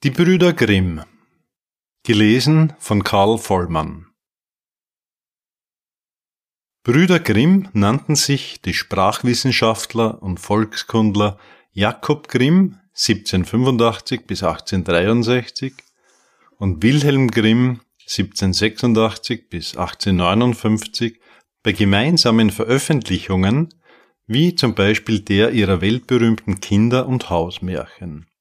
Die Brüder Grimm. Gelesen von Karl Vollmann. Brüder Grimm nannten sich die Sprachwissenschaftler und Volkskundler Jakob Grimm 1785 bis 1863 und Wilhelm Grimm 1786 bis 1859 bei gemeinsamen Veröffentlichungen, wie zum Beispiel der ihrer weltberühmten Kinder- und Hausmärchen.